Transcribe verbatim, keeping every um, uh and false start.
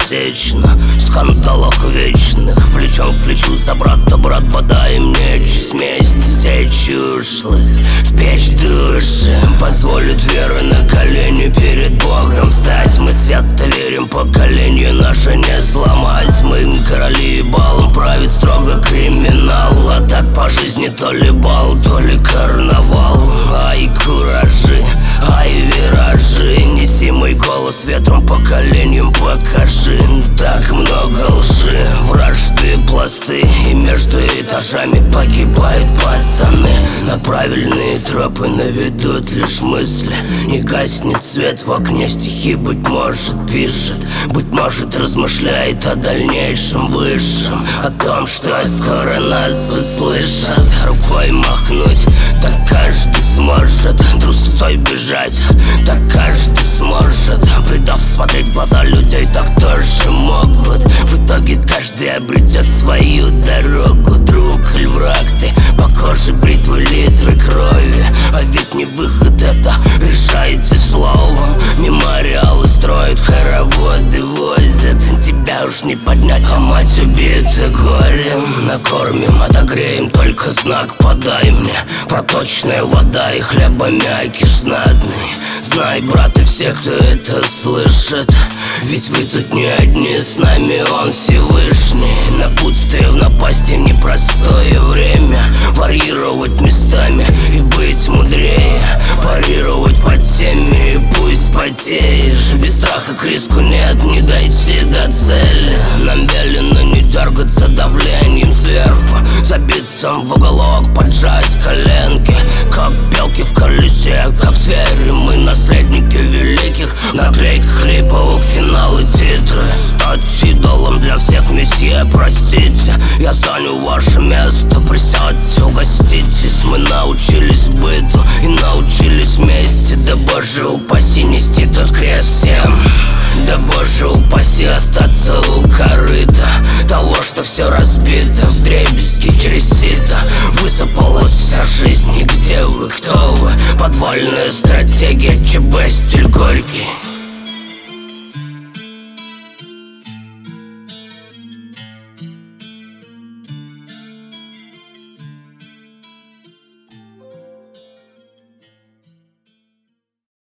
засечно в скандалах вечных. Плечом к плечу за брата брат подай мне честь. Вместе сечь ушлых в печь души позволит веры на колени перед Богом встать. Мы свято верим, поколение наше не сломать. Мы короли и балом правит строго криминал. А так по жизни то ли бал, то ли карнавал. Ай, куражи, ай, виражи, неси мой голос ветром поколением покажи. Так много лжи, вражды, пласты, и между этажами погибают пацаны. На правильные тропы наведут лишь мысли. Не гаснет свет в окне, стихи, быть может, пишет. Быть может, размышляет о дальнейшем высшем, о том, что скоро нас услышат. Рукой махнуть, так каждый сможет. Трусцой бежать, так каждый сможет. Предав смотреть в глаза людей, так тоже могут. В итоге каждый обретет свою дорогу. Друг или враг ты, по коже бритвы литры крови. А ведь не выход, это решается словом. Мемориалы строят, хороводы возят. Тебя уж не поднять, а мать убита горем. Накормим, отогреем, только знак подай мне. Проточная вода и хлеба мягкий, знатный. Знай, брат, и все, кто это слышит, ведь вы тут не одни, с нами Он Всевышний. Напутствие в напасти в непростое время. Варьировать местами и быть мудрее. Парировать под теми, и пусть потеешь. Без страха к риску нет, не дойти до цели. Нам велено не дергаться давлением сверху. Забиться в уголок, поджать коленки, как белки в колесе, как звери. Мы наследники великих, наклейках липовых финалы титры. Стать идолом для всех месье, простите, я занял ваше место. Присядьте, угоститесь, мы научились быту и научились вместе. Да боже упаси нести тот крест всем. Да боже упаси остаться у корыта того, что все разбито вдребезги через сито. Высыпалась вся жизнь, и где вы, кто вы? Подвальная стратегия, ЧБ, стиль горький.